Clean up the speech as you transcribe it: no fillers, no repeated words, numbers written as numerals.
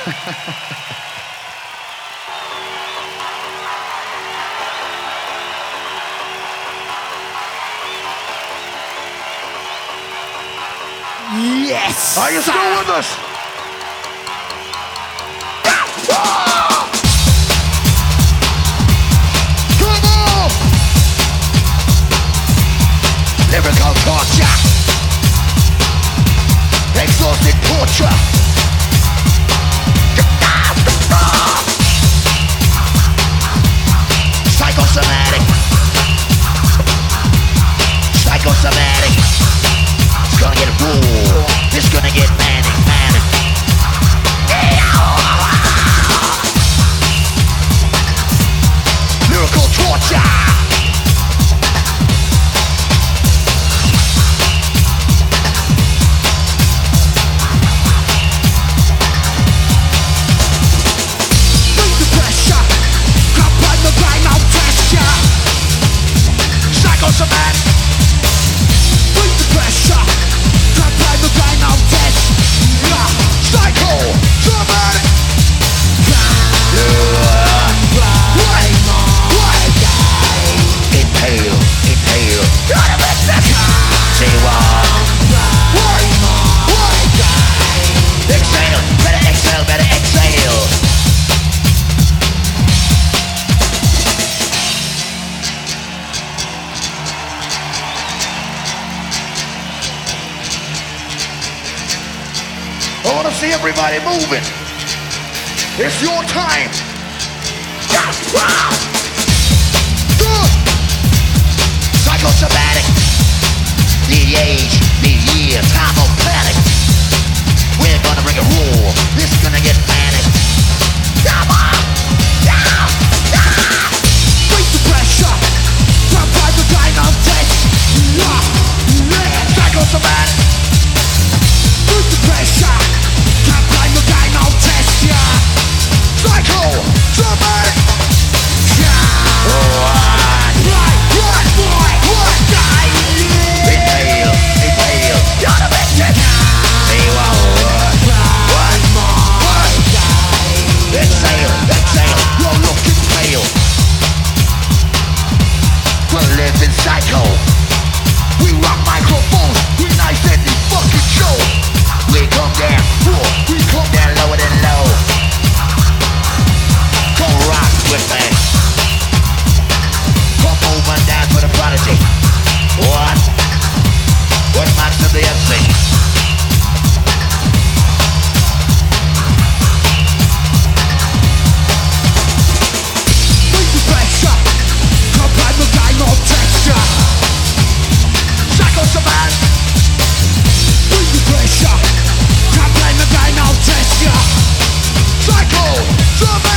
Yes! Are you still with us? Come on! Lyrical torture. Exhausted torture. Psychosomatic. Psychosomatic. It's gonna get raw. It's gonna get manic, manic. Lyrical torture. Bring the pressure. Grab by the grind, I'll test ya. Psychosomatic. Bring the pressure. Grab by the grind, I'll test ya. Psychosomatic. Inhale, inhale. Say what? Exhale, better exhale, better exhale. I want to see everybody moving. It's your time. Good. Psychosomatic. The age, the year, time of panic. We're gonna bring it raw. This is gonna get manic. Come on. Down, down. Bring the pressure. Grab by the dino test. Psychosomatic. Bring the pressure. Grab by the dino test. Psychosomatic. Inhale, inhale. You're the victim. Say what? Exhale, exhale. You're looking pale. We're living psycho. We rock microphones. We nice at the fucking show. We come down raw. We come down lower than low. Come rock with me. Come over and dance with a prodigy. What? What marks of the MC? Bring the pressure. Come by the guy, no texture. Psychosomatic. Bring the pressure. Come by the guy, no texture. Psychosomatic.